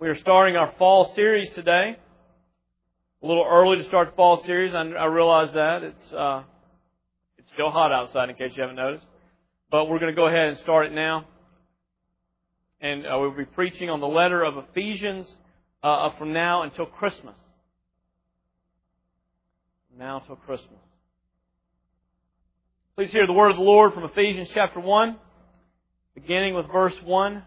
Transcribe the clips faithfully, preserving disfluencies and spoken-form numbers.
We are starting our fall series today. A little early to start the fall series. I, I realize that. It's uh, it's still hot outside, in case you haven't noticed. But we're going to go ahead and start it now. And uh, we'll be preaching on the letter of Ephesians uh, from now until Christmas. From now until Christmas. Please hear the word of the Lord from Ephesians chapter one, beginning with verse one.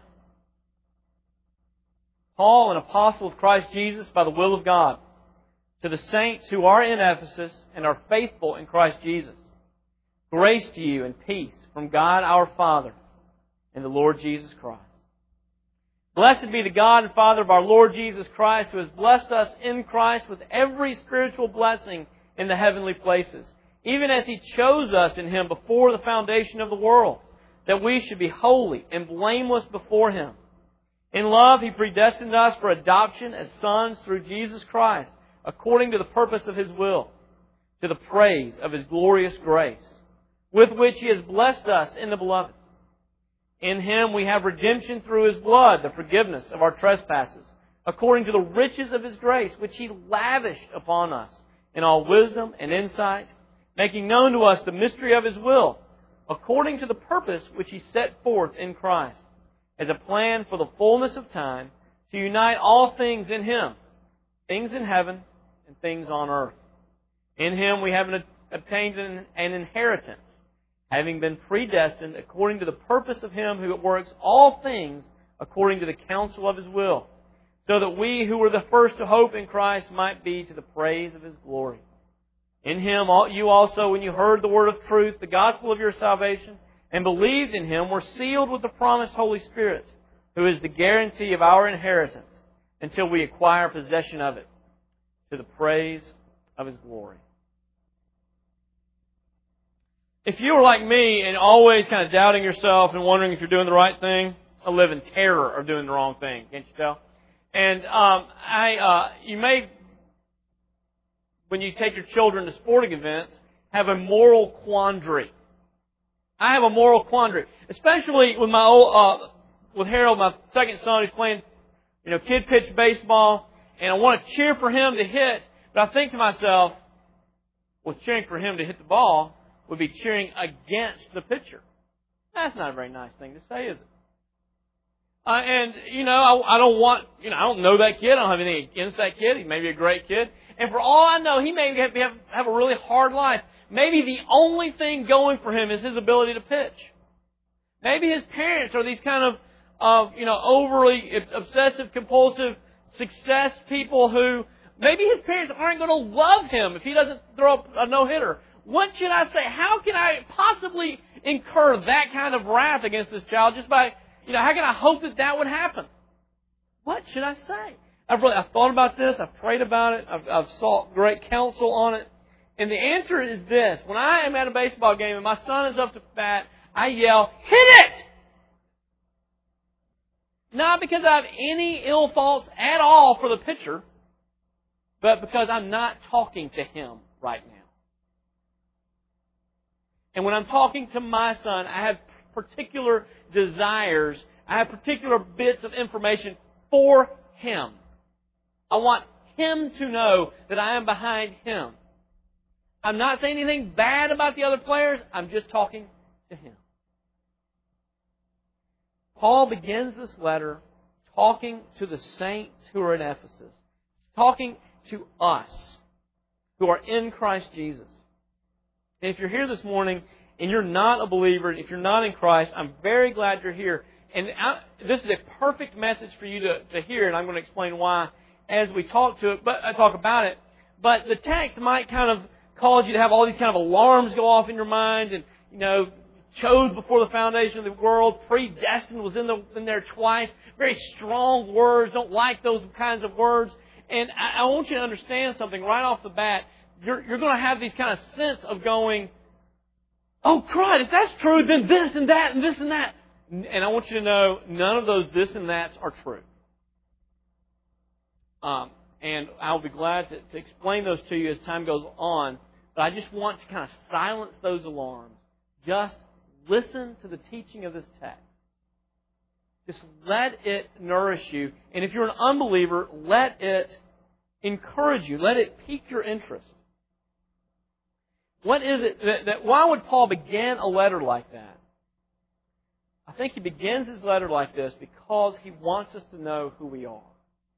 Paul, an apostle of Christ Jesus by the will of God, to the saints who are in Ephesus and are faithful in Christ Jesus. Grace to you and peace from God our Father and the Lord Jesus Christ. Blessed be the God and Father of our Lord Jesus Christ, who has blessed us in Christ with every spiritual blessing in the heavenly places, even as He chose us in Him before the foundation of the world, that we should be holy and blameless before Him. In love, He predestined us for adoption as sons through Jesus Christ, according to the purpose of His will, to the praise of His glorious grace, with which He has blessed us in the Beloved. In Him we have redemption through His blood, the forgiveness of our trespasses, according to the riches of His grace, which He lavished upon us in all wisdom and insight, making known to us the mystery of His will, according to the purpose which He set forth in Christ, as a plan for the fullness of time, to unite all things in Him, things in heaven and things on earth. In Him we have obtained an inheritance, having been predestined according to the purpose of Him who works all things according to the counsel of His will, so that we who were the first to hope in Christ might be to the praise of His glory. In Him you also, when you heard the word of truth, the gospel of your salvation, and believed in Him, were sealed with the promised Holy Spirit, who is the guarantee of our inheritance, until we acquire possession of it, to the praise of His glory. If you are like me and always kind of doubting yourself and wondering if you're doing the right thing, I live in terror of doing the wrong thing. Can't you tell? And um, I, uh, you may, when you take your children to sporting events, have a moral quandary. I have a moral quandary, especially with my old, uh, with Harold, my second son, who's playing, you know, kid pitch baseball, and I want to cheer for him to hit, but I think to myself, well, cheering for him to hit the ball would be cheering against the pitcher. That's not a very nice thing to say, is it? Uh, and, you know, I, I don't want, you know, I don't know that kid. I don't have anything against that kid. He may be a great kid. And for all I know, he may have, have, have a really hard life. Maybe the only thing going for him is his ability to pitch. Maybe his parents are these kind of, uh, you know, overly obsessive, compulsive success people who, maybe his parents aren't going to love him if he doesn't throw up a no-hitter. What should I say? How can I possibly incur that kind of wrath against this child just by, you know, how can I hope that that would happen? What should I say? I've really, I've thought about this. I've prayed about it. I've, I've sought great counsel on it. And the answer is this. When I am at a baseball game and my son is up to bat, I yell, hit it! Not because I have any ill faults at all for the pitcher, but because I'm not talking to him right now. And when I'm talking to my son, I have particular desires. I have particular bits of information for him. I want him to know that I am behind him. I'm not saying anything bad about the other players. I'm just talking to him. Paul begins this letter talking to the saints who are in Ephesus. Talking to us who are in Christ Jesus. And if you're here this morning and you're not a believer, if you're not in Christ, I'm very glad you're here. And I, this is a perfect message for you to, to hear, and I'm going to explain why as we talk to it, but I talk about it. But the text might kind of cause you to have all these kind of alarms go off in your mind, and you know, chose before the foundation of the world, predestined was in the in there twice. Very strong words. Don't like those kinds of words. And I, I want you to understand something right off the bat. You're, you're going to have these kind of sense of going, oh, crud, if that's true, then this and that and this and that. And I want you to know, none of those this and that's are true. Um, and I'll be glad to, to explain those to you as time goes on. But I just want to kind of silence those alarms. Just listen to the teaching of this text. Just let it nourish you. And if you're an unbeliever, let it encourage you. Let it pique your interest. What is it that, that why would Paul begin a letter like that? I think he begins his letter like this because he wants us to know who we are.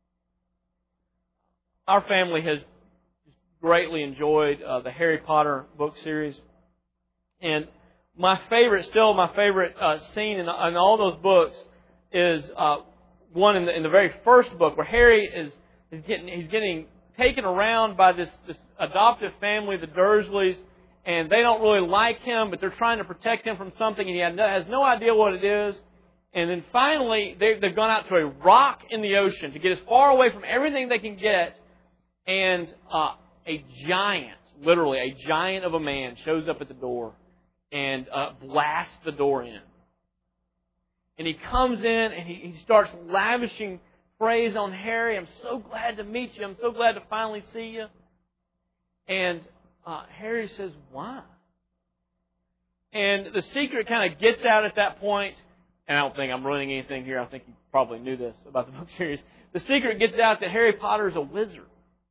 Our family has greatly enjoyed uh, the Harry Potter book series. And my favorite, still my favorite uh, scene in, in all those books is uh, one in the, in the very first book where Harry is, is getting he's getting taken around by this, this adoptive family, the Dursleys, and they don't really like him, but they're trying to protect him from something, and he has no idea what it is. And then finally, they've gone out to a rock in the ocean to get as far away from everything they can get. And uh, a giant, literally a giant of a man, shows up at the door and uh, blasts the door in. And he comes in and he, he starts lavishing praise on Harry. I'm so glad to meet you. I'm so glad to finally see you. And uh, Harry says, why? And the secret kind of gets out at that point. And I don't think I'm ruining anything here. I think you probably knew this about the book series. The secret gets out that Harry Potter is a wizard.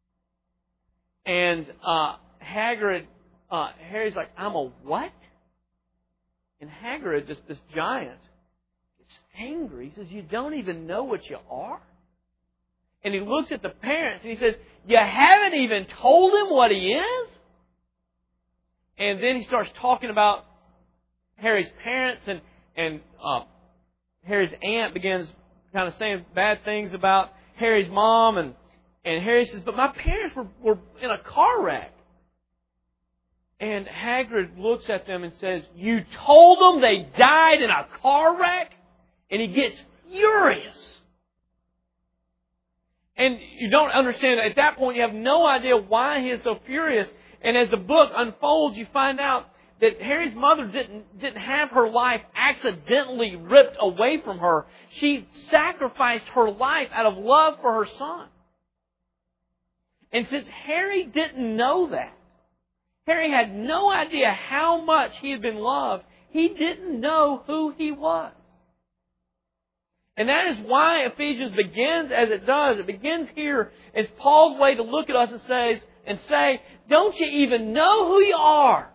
And uh, Hagrid, uh, Harry's like, I'm a what? And Hagrid, this, this giant, gets angry. He says, you don't even know what you are? And he looks at the parents and he says, you haven't even told him what he is? And then he starts talking about Harry's parents, and, and uh, Harry's aunt begins kind of saying bad things about Harry's mom, and And Harry says, but my parents were, were in a car wreck. And Hagrid looks at them and says, you told them they died in a car wreck? And he gets furious. And you don't understand, at that point you have no idea why he is so furious. And as the book unfolds, you find out that Harry's mother didn't, didn't have her life accidentally ripped away from her. She sacrificed her life out of love for her son. And since Harry didn't know that, Harry had no idea how much he had been loved, he didn't know who he was. And that is why Ephesians begins as it does. It begins here as Paul's way to look at us and say, and say, don't you even know who you are?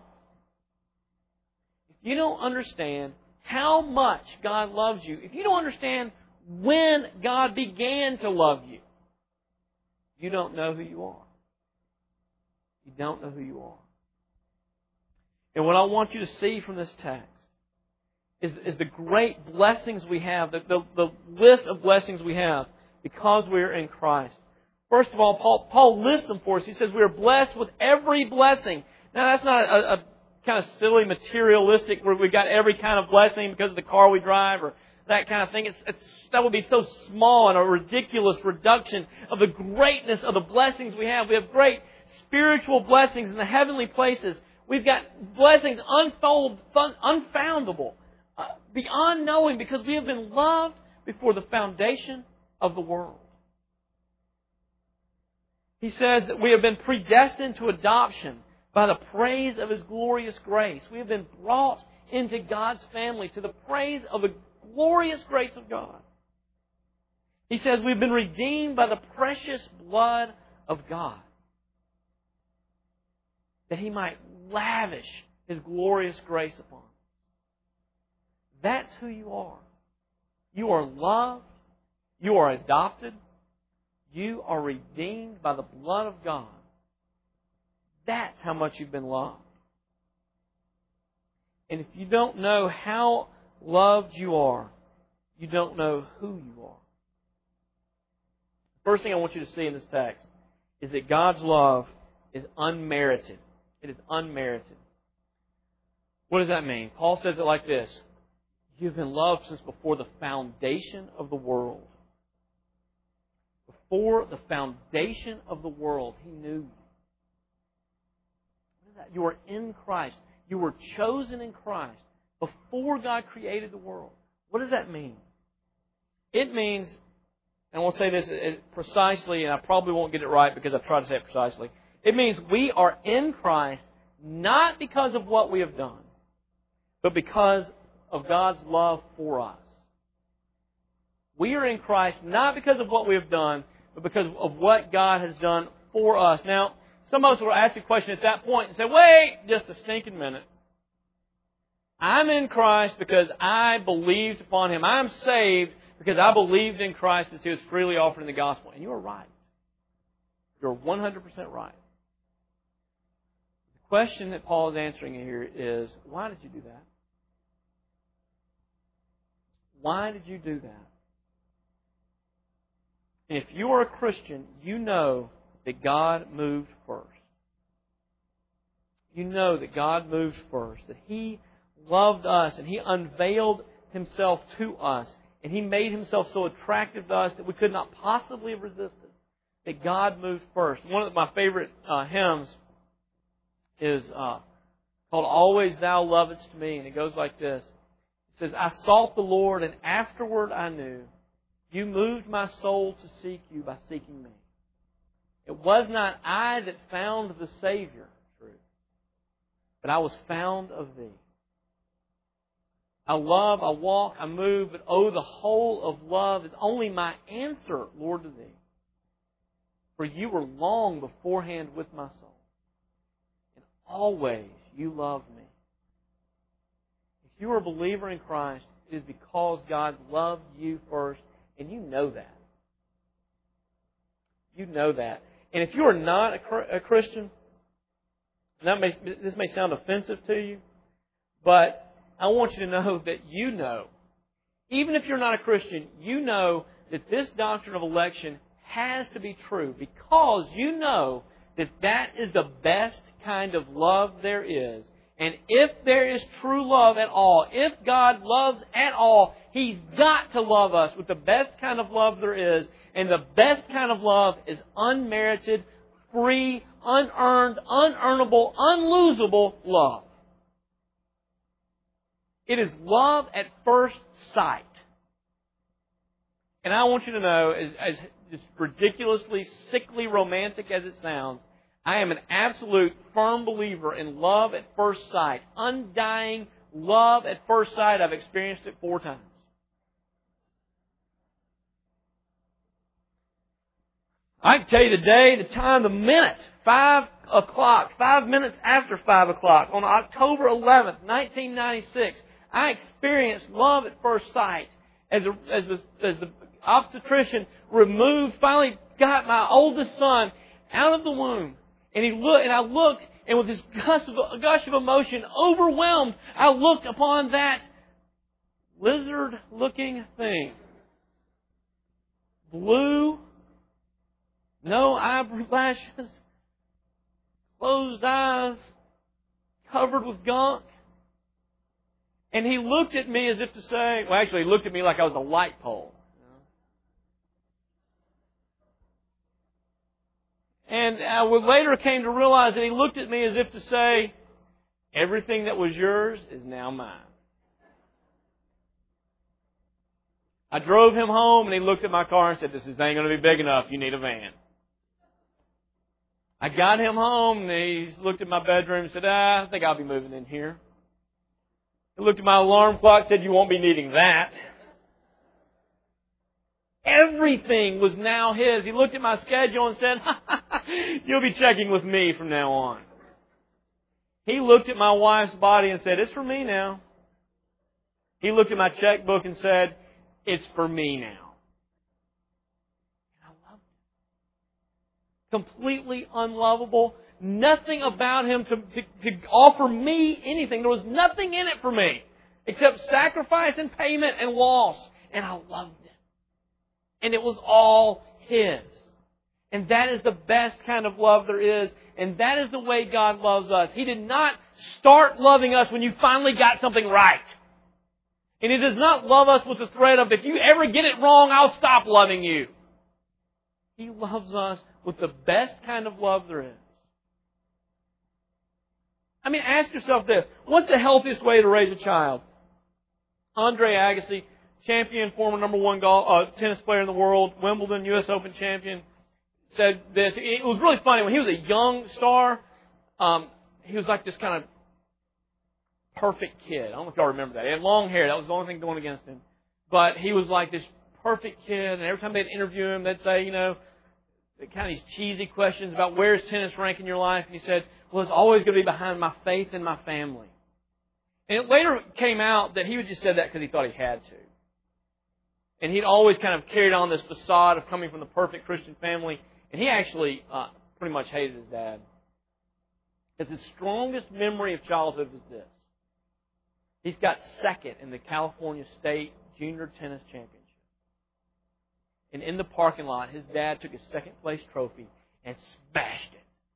If you don't understand how much God loves you, if you don't understand when God began to love you, you don't know who you are. You don't know who you are. And what I want you to see from this text is, is the great blessings we have, the, the, the list of blessings we have because we are in Christ. First of all, Paul, Paul lists them for us. He says we are blessed with every blessing. Now, that's not a, a kind of silly materialistic where we've got every kind of blessing because of the car we drive or that kind of thing. It's, it's, that would be so small and a ridiculous reduction of the greatness of the blessings we have. We have great spiritual blessings in the heavenly places. We've got blessings unfold, unfoundable, uh, beyond knowing because we have been loved before the foundation of the world. He says that we have been predestined to adoption by the praise of His glorious grace. We have been brought into God's family to the praise of the glorious grace of God. He says we've been redeemed by the precious blood of God, that He might lavish His glorious grace upon us. That's who you are. You are loved. You are adopted. You are redeemed by the blood of God. That's how much you've been loved. And if you don't know how loved you are, you don't know who you are. First thing I want you to see in this text is that God's love is unmerited. It is unmerited. What does that mean? Paul says it like this. You've been loved since before the foundation of the world. Before the foundation of the world, He knew you. What is that? You are in Christ. You were chosen in Christ before God created the world. What does that mean? It means, and we'll say this precisely, and I probably won't get it right because I've tried to say it precisely. It means we are in Christ not because of what we have done, but because of God's love for us. We are in Christ not because of what we have done, but because of what God has done for us. Now, some of us will ask the question at that point and say, wait just a stinking minute. I'm in Christ because I believed upon Him. I'm saved because I believed in Christ as He was freely offered in the gospel. And you are right. You're one hundred percent right. The question that Paul is answering here is, why did you do that? Why did you do that? And if you are a Christian, you know that God moved first. You know that God moved first, that He loved us and He unveiled Himself to us, and He made Himself so attractive to us that we could not possibly have resisted. That God moved first. One of my favorite uh, hymns is uh, called "Always Thou Lovest Me," and it goes like this. It says, "I sought the Lord, and afterward I knew You moved my soul to seek You by seeking me. It was not I that found the Savior, true, but I was found of Thee. I love, I walk, I move, but oh, the whole of love is only my answer, Lord, to Thee. For You were long beforehand with my soul, and always You loved me." If you are a believer in Christ, it is because God loved you first, and you know that. You know that. And if you are not a Christian, and that may, this may sound offensive to you, but I want you to know that you know, even if you're not a Christian, you know that this doctrine of election has to be true, because you know that that is the best kind of love there is. And if there is true love at all, if God loves at all, He's got to love us with the best kind of love there is. And the best kind of love is unmerited, free, unearned, unearnable, unlosable love. It is love at first sight. And I want you to know, as, as as ridiculously, sickly romantic as it sounds, I am an absolute firm believer in love at first sight. Undying love at first sight. I've experienced it four times. I can tell you the day, the time, the minute. Five o'clock. Five minutes after five o'clock. On October eleventh, nineteen ninety-six. I experienced love at first sight. As, a, as, the, as the obstetrician removed, finally got my oldest son out of the womb. And he looked, and I looked, and with this gush of, a gush of emotion, overwhelmed, I looked upon that lizard-looking thing. Blue, no eyelashes, closed eyes, covered with gunk. And he looked at me as if to say, well, actually, he looked at me like I was a light pole. And I later came to realize that he looked at me as if to say, everything that was yours is now mine. I drove him home, and he looked at my car and said, this ain't going to be big enough. You need a van. I got him home, and he looked at my bedroom and said, ah, I think I'll be moving in here. He looked at my alarm clock and said, you won't be needing that. Everything was now his. He looked at my schedule and said, you'll be checking with me from now on. He looked at my wife's body and said, it's for me now. He looked at my checkbook and said, it's for me now. And I loved him. Completely unlovable. Nothing about him to, to, to offer me anything. There was nothing in it for me except sacrifice and payment and loss. And I loved it. And it was all His. And that is the best kind of love there is. And that is the way God loves us. He did not start loving us when you finally got something right. And He does not love us with the threat of, if you ever get it wrong, I'll stop loving you. He loves us with the best kind of love there is. I mean, ask yourself this. What's the healthiest way to raise a child? Andre Agassi, champion, former number one golf, uh, tennis player in the world, Wimbledon, U S Open champion, said this. It was really funny. When he was a young star, um, he was like this kind of perfect kid. I don't know if y'all remember that. He had long hair. That was the only thing going against him. But he was like this perfect kid, and every time they'd interview him, they'd say, you know, kind of these cheesy questions about where's tennis rank in your life. And he said, well, it's always going to be behind my faith and my family. And it later came out that he would just said that because he thought he had to. And he'd always kind of carried on this facade of coming from the perfect Christian family. And he actually uh, pretty much hated his dad. Because his strongest memory of childhood was this. He's got second in the California State Junior Tennis Championship. And in the parking lot, his dad took his second place trophy and smashed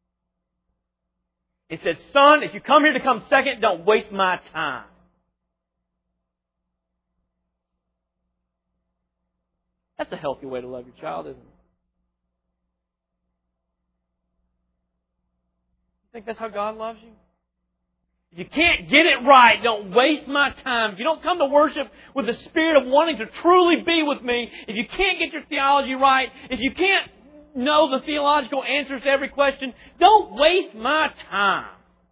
it. He said, son, if you come here to come second, don't waste my time. That's a healthy way to love your child, isn't it? You think that's how God loves you? If you can't get it right, don't waste my time. If you don't come to worship with the spirit of wanting to truly be with me, if you can't get your theology right, if you can't know the theological answers to every question, don't waste my time.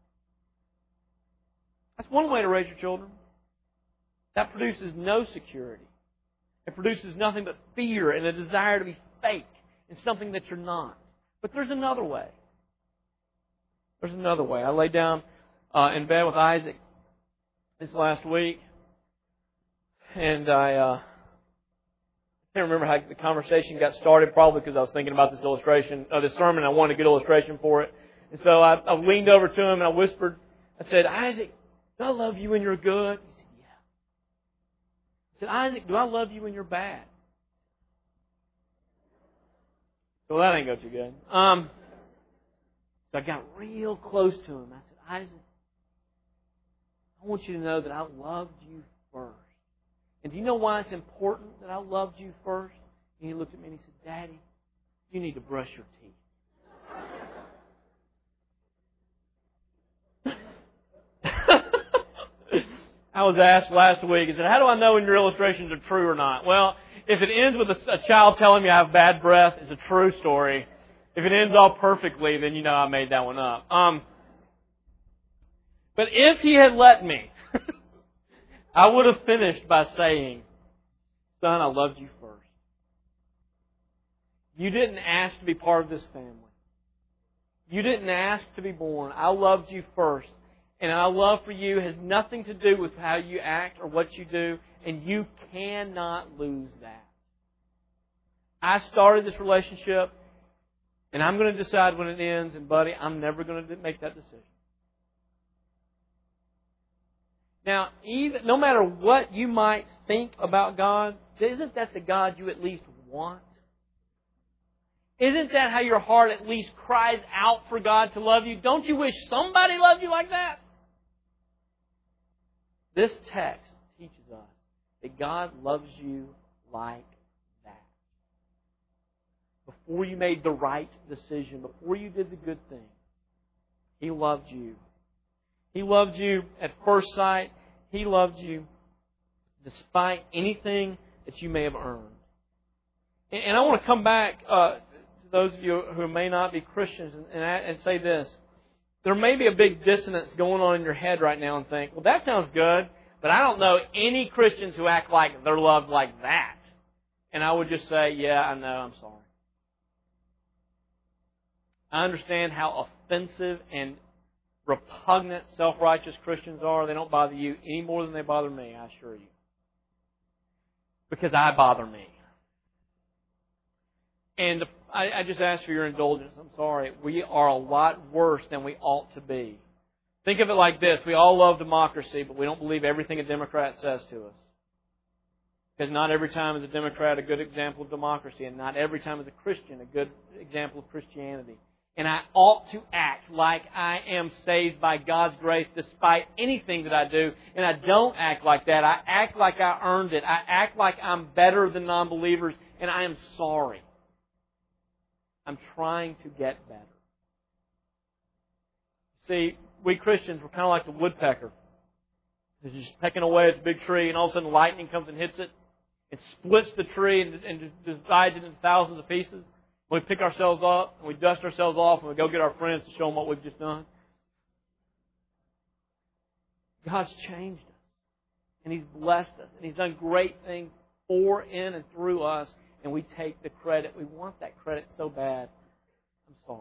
That's one way to raise your children. That produces no security. It produces nothing but fear and a desire to be fake and something that you're not. But there's another way. There's another way. I lay down uh, in bed with Isaac this last week, and I uh, can't remember how the conversation got started. Probably because I was thinking about this illustration, uh, this sermon. I wanted a good illustration for it, and so I, I leaned over to him and I whispered. I said, "Isaac, do I love you when you're good?" He said, "Yeah." I said, "Isaac, do I love you when you're bad?" So that ain't go too good. Um, so I got real close to him. I said, "Isaac, I want you to know that I loved you first. And do you know why it's important that I loved you first?" And he looked at me and he said, "Daddy, you need to brush your teeth." I was asked last week, I said, "How do I know when your illustrations are true or not?" Well, if it ends with a, a child telling me I have bad breath, it's a true story. If it ends all perfectly, then you know I made that one up. Um, but if he had let me, I would have finished by saying, "Son, I loved you first. You didn't ask to be part of this family. You didn't ask to be born. I loved you first. And our love for you has nothing to do with how you act or what you do, and you cannot lose that. I started this relationship, and I'm going to decide when it ends, and buddy, I'm never going to make that decision." Now, even no matter what you might think about God, isn't that the God you at least want? Isn't that how your heart at least cries out for God to love you? Don't you wish somebody loved you like that? This text teaches us that God loves you like that. Before you made the right decision, before you did the good thing, He loved you. He loved you at first sight. He loved you despite anything that you may have earned. And I want to come back uh, to those of you who may not be Christians and, and say this. There may be a big dissonance going on in your head right now and think, well, that sounds good, but I don't know any Christians who act like they're loved like that. And I would just say, yeah, I know, I'm sorry. I understand how offensive and repugnant self-righteous Christians are. They don't bother you any more than they bother me, I assure you. Because I bother me. And I, I just ask for your indulgence. I'm sorry. We are a lot worse than we ought to be. Think of it like this. We all love democracy, but we don't believe everything a Democrat says to us. Because not every time is a Democrat a good example of democracy, and not every time is a Christian a good example of Christianity. And I ought to act like I am saved by God's grace despite anything that I do. And I don't act like that. I act like I earned it. I act like I'm better than non-believers, and I am sorry. I'm trying to get better. See, we Christians, we're kind of like the woodpecker. He's just pecking away at the big tree, and all of a sudden lightning comes and hits it. It splits the tree and, and divides it into thousands of pieces. We pick ourselves up, and we dust ourselves off, and we go get our friends to show them what we've just done. God's changed us, and He's blessed us, and He's done great things for, in, and through us, and we take the credit. We want that credit so bad. I'm sorry.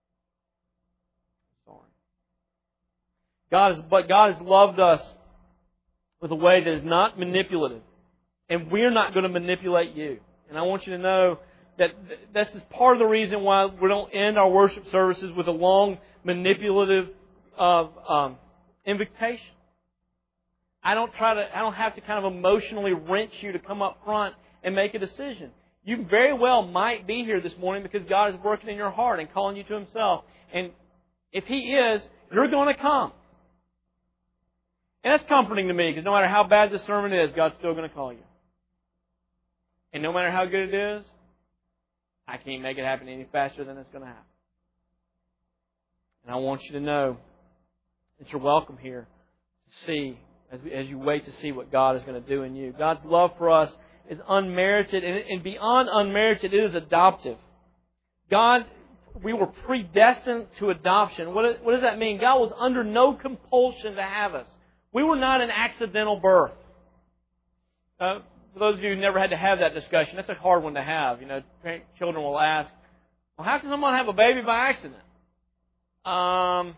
I'm sorry. God has, but God has loved us with a way that is not manipulative. And we're not going to manipulate you. And I want you to know that this is part of the reason why we don't end our worship services with a long manipulative uh, um, invitation. I don't try to. I don't have to kind of emotionally wrench you to come up front and make a decision. You very well might be here this morning because God is working in your heart and calling you to Himself. And if He is, you're going to come. And that's comforting to me because no matter how bad the sermon is, God's still going to call you. And no matter how good it is, I can't make it happen any faster than it's going to happen. And I want you to know that you're welcome here to see, as, we, as you wait to see what God is going to do in you. God's love for us is unmerited, and, and beyond unmerited, it is adoptive. God, we were predestined to adoption. What, what does that mean? God was under no compulsion to have us. We were not an accidental birth. Uh, for those of you who never had to have that discussion, that's a hard one to have. You know, children will ask, well, how can someone have a baby by accident? Um,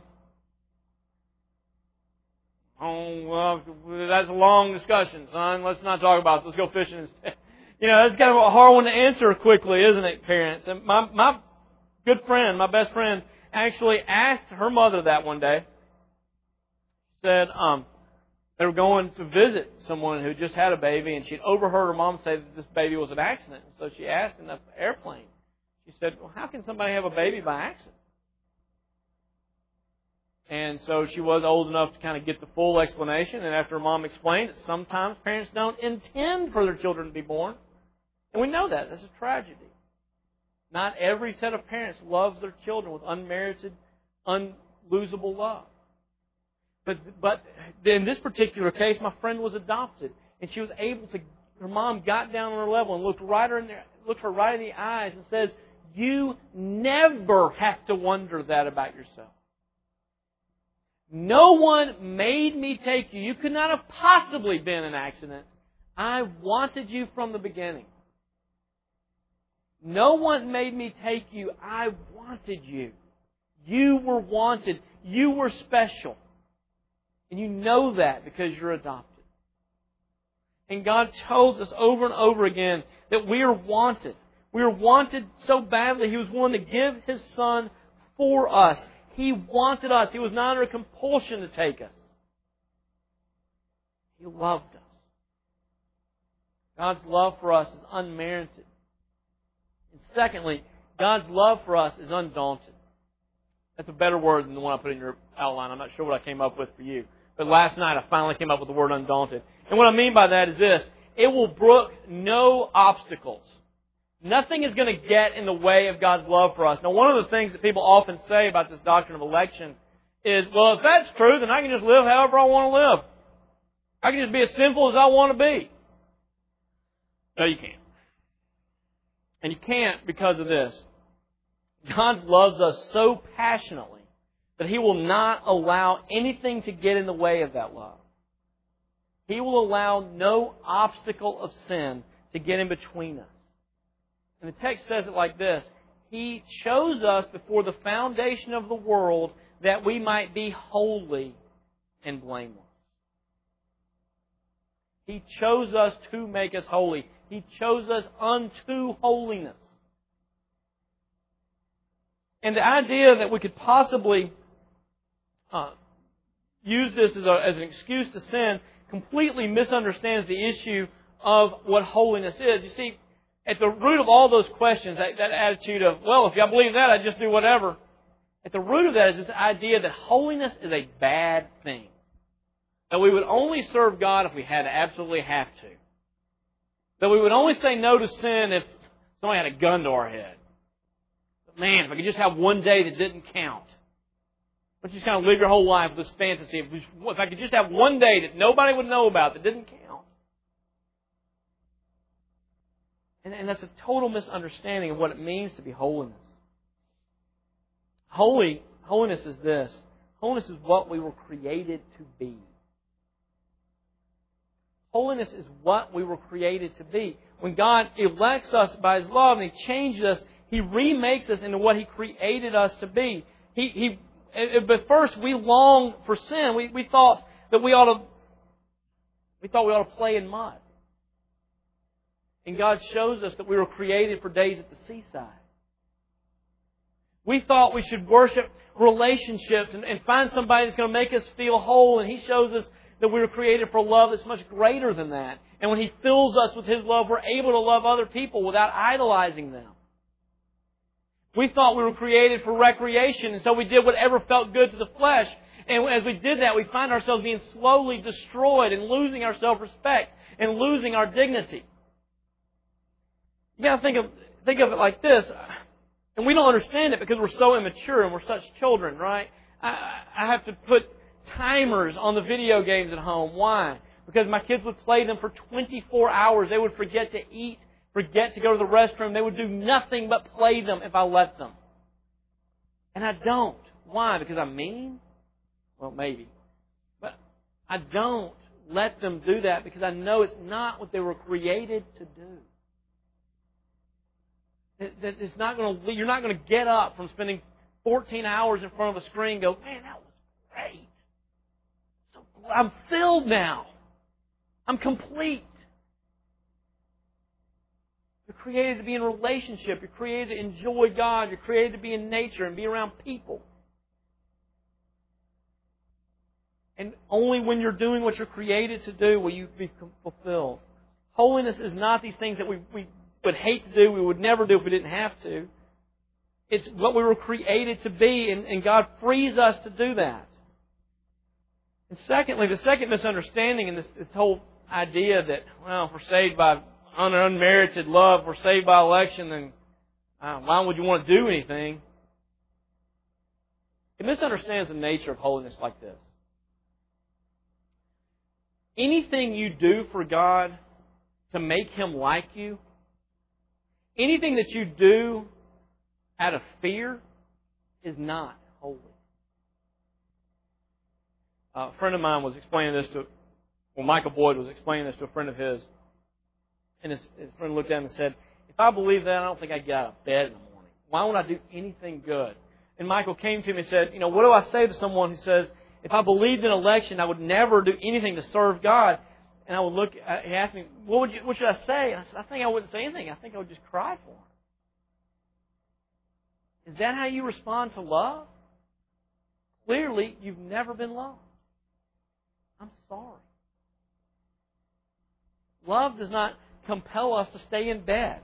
oh, well, that's a long discussion, son. Let's not talk about it. Let's go fishing instead. You know, that's kind of a hard one to answer quickly, isn't it, parents? And my, my good friend, my best friend, actually asked her mother that one day. She said, um, they were going to visit someone who just had a baby, and she'd overheard her mom say that this baby was an accident. So she asked in the airplane, she said, well, how can somebody have a baby by accident? And so she was old enough to kind of get the full explanation, and after her mom explained that sometimes parents don't intend for their children to be born. And we know that. That's a tragedy. Not every set of parents loves their children with unmerited, unlosable love. But but in this particular case, my friend was adopted, and she was able to. Her mom got down on her level and looked right her in the, looked her right in the eyes and says, "You never have to wonder that about yourself. No one made me take you. You could not have possibly been an accident. I wanted you from the beginning. No one made me take you. I wanted you. You were wanted. You were special." And you know that because you're adopted. And God tells us over and over again that we are wanted. We are wanted so badly, He was willing to give His Son for us. He wanted us. He was not under compulsion to take us. He loved us. God's love for us is unmerited. And secondly, God's love for us is undaunted. That's a better word than the one I put in your outline. I'm not sure what I came up with for you. But last night I finally came up with the word undaunted. And what I mean by that is this. It will brook no obstacles. Nothing is going to get in the way of God's love for us. Now, one of the things that people often say about this doctrine of election is, well, if that's true, then I can just live however I want to live. I can just be as sinful as I want to be. No, you can't. And you can't because of this. God loves us so passionately that He will not allow anything to get in the way of that love. He will allow no obstacle of sin to get in between us. And the text says it like this. He chose us before the foundation of the world that we might be holy and blameless. He chose us to make us holy. He chose us unto holiness. And the idea that we could possibly uh, use this as, a, as an excuse to sin completely misunderstands the issue of what holiness is. You see, at the root of all those questions, that, that attitude of, well, if y'all believe that, I just do whatever. At the root of that is this idea that holiness is a bad thing. That we would only serve God if we had to absolutely have to. That we would only say no to sin if somebody had a gun to our head. But man, if I could just have one day that didn't count. Let's just kind of live your whole life with this fantasy. If, we, if I could just have one day that nobody would know about that didn't count. And, and that's a total misunderstanding of what it means to be holiness. Holy, holiness is this. Holiness is what we were created to be. Holiness is what we were created to be. When God elects us by His love and He changes us, He remakes us into what He created us to be. He, he, but first we longed for sin. We, we thought that we ought to, we thought we ought to play in mud. And God shows us that we were created for days at the seaside. We thought we should worship relationships and, and find somebody that's going to make us feel whole. And He shows us that we were created for love that's much greater than that. And when He fills us with His love, we're able to love other people without idolizing them. We thought we were created for recreation, and so we did whatever felt good to the flesh. And as we did that, we find ourselves being slowly destroyed and losing our self-respect and losing our dignity. You got to think of think of it like this, and we don't understand it because we're so immature and we're such children, right? I, I have to put timers on the video games at home. Why? Because my kids would play them for twenty-four hours. They would forget to eat, forget to go to the restroom. They would do nothing but play them if I let them. And I don't. Why? Because I'm mean? Well, maybe. But I don't let them do that because I know it's not what they were created to do. That it's not going to, you're not going to get up from spending fourteen hours in front of a screen and go, man, that was great. So I'm filled now. I'm complete. You're created to be in a relationship. You're created to enjoy God. You're created to be in nature and be around people. And only when you're doing what you're created to do will you be fulfilled. Holiness is not these things that we, we would hate to do, we would never do if we didn't have to. It's what we were created to be, and, and God frees us to do that. And secondly, the second misunderstanding in this, this whole idea that, well, if we're saved by un- unmerited love, if we're saved by election, then uh, why would you want to do anything? It misunderstands the nature of holiness like this. Anything you do for God to make Him like you, anything that you do out of fear is not holy. Uh, a friend of mine was explaining this to, well, Michael Boyd was explaining this to a friend of his. And his, his friend looked at him and said, if I believe that, I don't think I get out of bed in the morning. Why would I do anything good? And Michael came to me and said, you know, what do I say to someone who says, if I believed in election, I would never do anything to serve God? And I would look, he asked me, what would you, what should I say? And I said, I think I wouldn't say anything. I think I would just cry for him. Is that how you respond to love? Clearly, you've never been loved. I'm sorry. Love does not compel us to stay in bed.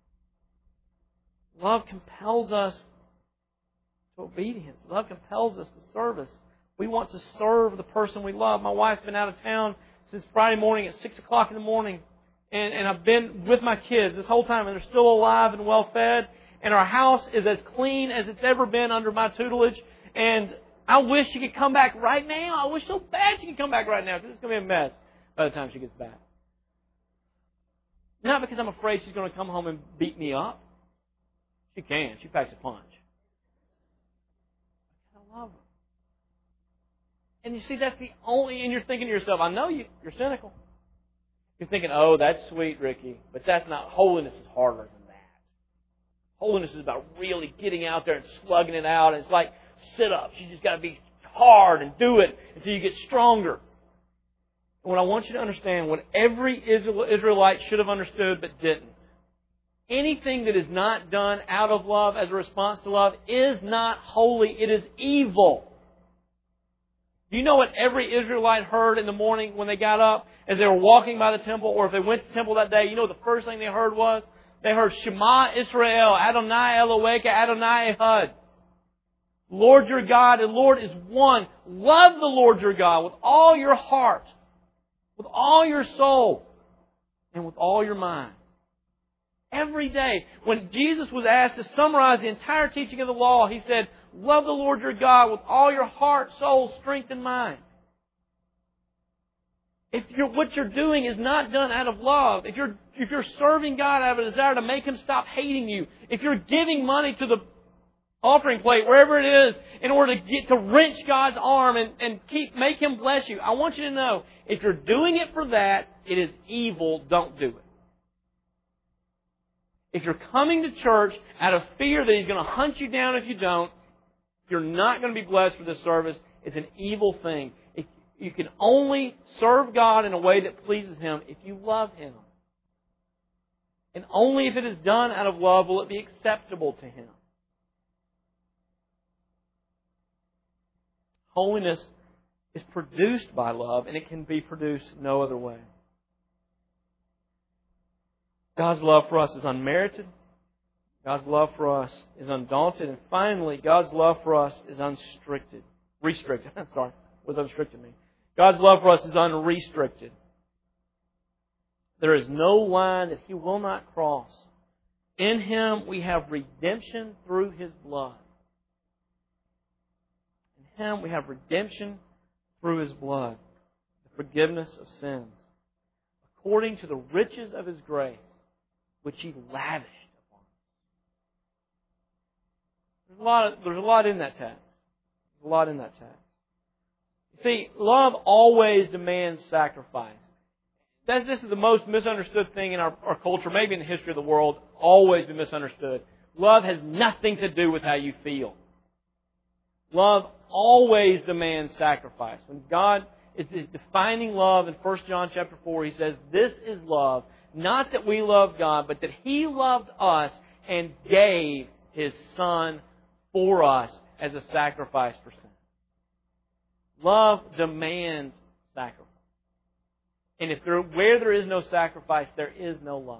Love compels us to obedience. Love compels us to service. We want to serve the person we love. My wife's been out of town since Friday morning at six o'clock in the morning. And, and I've been with my kids this whole time, and they're still alive and well fed. And our house is as clean as it's ever been under my tutelage. And I wish she could come back right now. I wish so bad she could come back right now, because it's going to be a mess by the time she gets back. Not because I'm afraid she's going to come home and beat me up. She can. She packs a punch. I love her. And you see, that's the only, and you're thinking to yourself, I know you, you're cynical. You're thinking, oh, that's sweet, Ricky, but that's not, holiness is harder than that. Holiness is about really getting out there and slugging it out. And it's like sit-ups. You just got to be hard and do it until you get stronger. And what I want you to understand, what every Israelite should have understood but didn't, anything that is not done out of love as a response to love is not holy. It is evil. Do you know what every Israelite heard in the morning when they got up as they were walking by the temple, or if they went to the temple that day? You know what the first thing they heard was? They heard Shema Israel, Adonai Eloheka, Adonai Ehud. Lord your God, and Lord is one. Love the Lord your God with all your heart, with all your soul, and with all your mind. Every day, when Jesus was asked to summarize the entire teaching of the law, He said, love the Lord your God with all your heart, soul, strength, and mind. If you're, what you're doing is not done out of love, if you're, if you're serving God out of a desire to make Him stop hating you, if you're giving money to the offering plate, wherever it is, in order to get to wrench God's arm and, and keep make Him bless you. I want you to know, if you're doing it for that, it is evil. Don't do it. If you're coming to church out of fear that He's going to hunt you down if you don't, you're not going to be blessed for this service. It's an evil thing. If you can only serve God in a way that pleases Him if you love Him. And only if it is done out of love will it be acceptable to Him. Holiness is produced by love, and it can be produced no other way. God's love for us is unmerited. God's love for us is undaunted. And finally, God's love for us is unrestricted. Restricted. I'm sorry. What does unrestricted mean? God's love for us is unrestricted. There is no line that He will not cross. In Him we have redemption through His blood. In Him we have redemption through His blood. The forgiveness of sins. According to the riches of His grace, which He lavished upon us. There's a lot, of, there's a lot in that text. There's a lot in that text. See, love always demands sacrifice. That's, this is the most misunderstood thing in our, our culture, maybe in the history of the world, always been misunderstood. Love has nothing to do with how you feel. Love always demands sacrifice. When God is defining love in First John chapter four, He says, this is love. Not that we love God, but that He loved us and gave His Son for us as a sacrifice for sin. Love demands sacrifice. And if there, where there is no sacrifice, there is no love.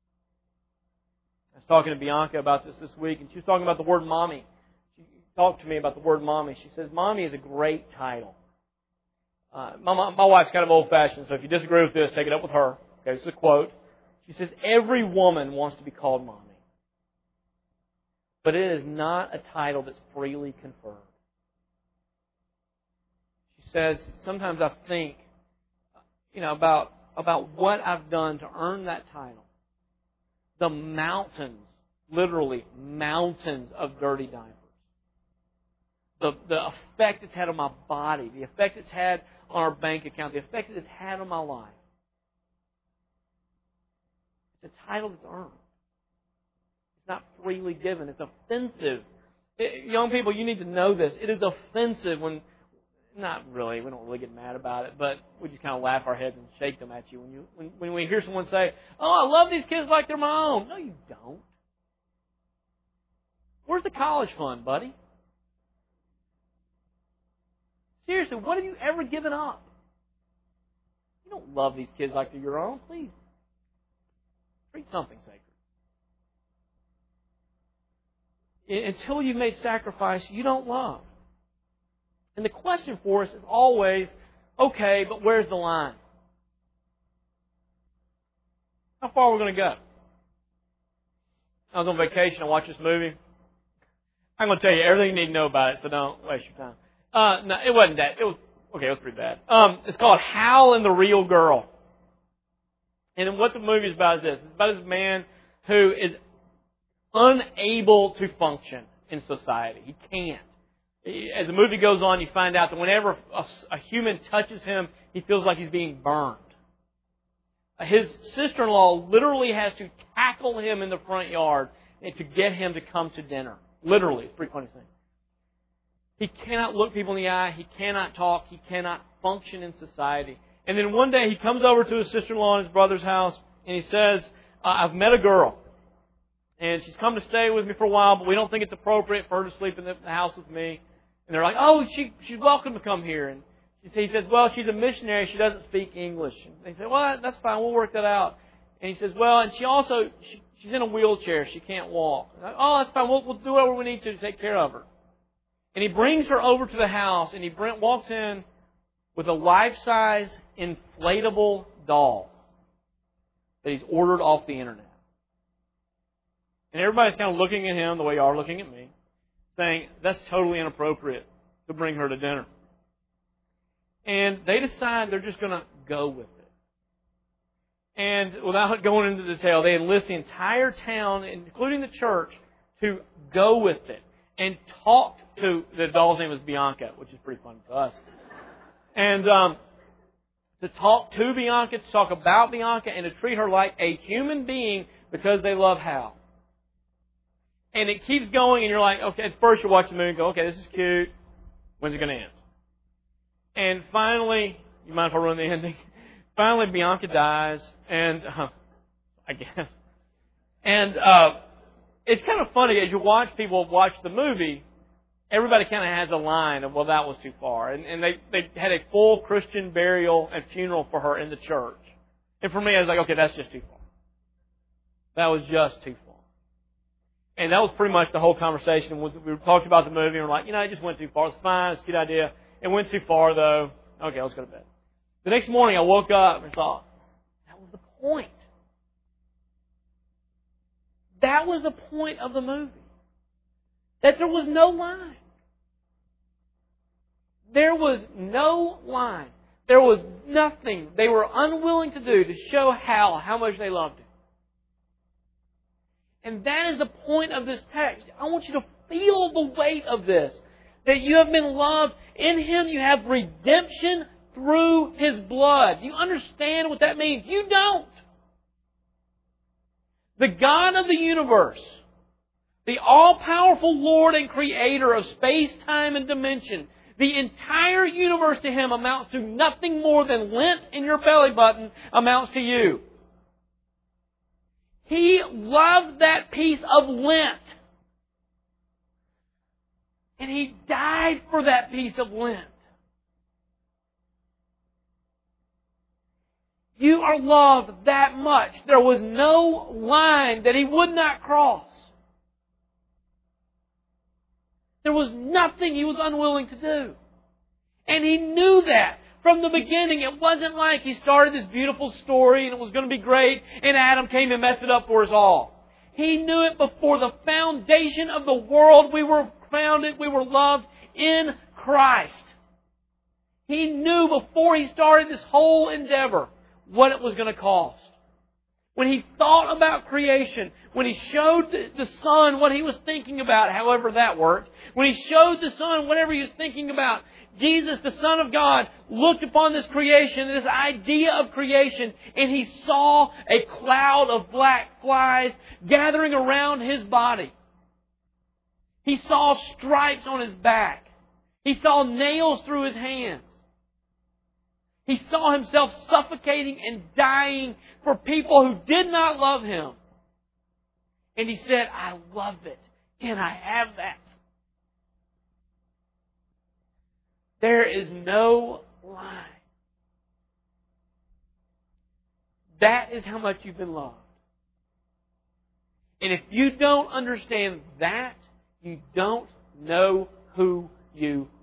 I was talking to Bianca about this this week, and she was talking about the word mommy. She talked to me about the word mommy. She says, mommy is a great title. Uh, my, my wife's kind of old-fashioned, so if you disagree with this, take it up with her. Okay, this is a quote. She says, every woman wants to be called mommy. But it is not a title that's freely conferred. She says, sometimes I think, you know, about, about what I've done to earn that title. The mountains, literally mountains of dirty diapers. The, the effect it's had on my body, the effect it's had on our bank account, the effect it's had on my life. It's a title that's earned. It's not freely given. It's offensive. It, young people, you need to know this. It is offensive when, not really, we don't really get mad about it, but we just kind of laugh our heads and shake them at you when you when, when we hear someone say, oh, I love these kids like they're my own. No, you don't. Where's the college fund, buddy? Seriously, what have you ever given up? You don't love these kids like they're your own. Please. Treat something sacred. Until you've made sacrifice, you don't love. And the question for us is always, okay, but where's the line? How far are we going to go? I was on vacation. I watched this movie. I'm going to tell you everything you need to know about it, so don't waste your time. Uh, no, it wasn't that. It was okay. It was pretty bad. Um, it's called Hal and the Real Girl. And what the movie is about is this: it's about this man who is unable to function in society. He can't. As the movie goes on, you find out that whenever a, a human touches him, he feels like he's being burned. His sister-in-law literally has to tackle him in the front yard to get him to come to dinner. Literally, it's a pretty funny thing. He cannot look people in the eye. He cannot talk. He cannot function in society. And then one day he comes over to his sister-in-law in his brother's house and he says, uh, I've met a girl. And she's come to stay with me for a while, but we don't think it's appropriate for her to sleep in the house with me. And they're like, oh, she, she's welcome to come here. And he says, well, she's a missionary. She doesn't speak English. And they say, well, that's fine. We'll work that out. And he says, well, and she also, she, she's in a wheelchair. She can't walk. Like, oh, that's fine. We'll, we'll do whatever we need to to take care of her. And he brings her over to the house, and he walks in with a life-size inflatable doll that he's ordered off the internet. And everybody's kind of looking at him the way you are looking at me, saying, that's totally inappropriate to bring her to dinner. And they decide they're just going to go with it. And without going into detail, they enlist the entire town, including the church, to go with it. and talked to, the doll's name was Bianca, which is pretty funny to us. And um, to talk to Bianca, to talk about Bianca, and to treat her like a human being because they love Hal. And it keeps going, and you're like, okay, at first you watch the movie and go, okay, this is cute. When's it going to end? And finally, you mind if I ruin the ending? Finally, Bianca dies, and uh, I guess. And uh, it's kind of funny, as you watch people watch the movie, everybody kind of has a line of, well, that was too far. And, and they, they had a full Christian burial and funeral for her in the church. And for me, I was like, okay, that's just too far. That was just too far. And that was pretty much the whole conversation. Was we talked about the movie and we're like, you know, it just went too far. It's fine. It's a good idea. It went too far, though. Okay, let's go to bed. The next morning, I woke up and thought, that was the point. That was the point of the movie. That there was no line. There was no line. There was nothing they were unwilling to do to show Hal how much they loved him. And that is the point of this text. I want you to feel the weight of this. That you have been loved. In Him you have redemption through His blood. Do you understand what that means? You don't. The God of the universe, the all-powerful Lord and Creator of space, time, and dimension, the entire universe to Him amounts to nothing more than lint in your belly button amounts to you. He loved that piece of lint. And He died for that piece of lint. You are loved that much. There was no line that He would not cross. There was nothing He was unwilling to do. And He knew that. From the beginning, it wasn't like He started this beautiful story and it was going to be great and Adam came and messed it up for us all. He knew it before the foundation of the world. We were founded, we were loved in Christ. He knew before He started this whole endeavor what it was going to cost. When He thought about creation, when He showed the Son what He was thinking about, however that worked, when He showed the Son whatever He was thinking about, Jesus, the Son of God, looked upon this creation, this idea of creation, and He saw a cloud of black flies gathering around His body. He saw stripes on His back. He saw nails through His hands. He saw Himself suffocating and dying for people who did not love Him. And He said, I love it. Can I have that? There is no line. That is how much you've been loved. And if you don't understand that, you don't know who you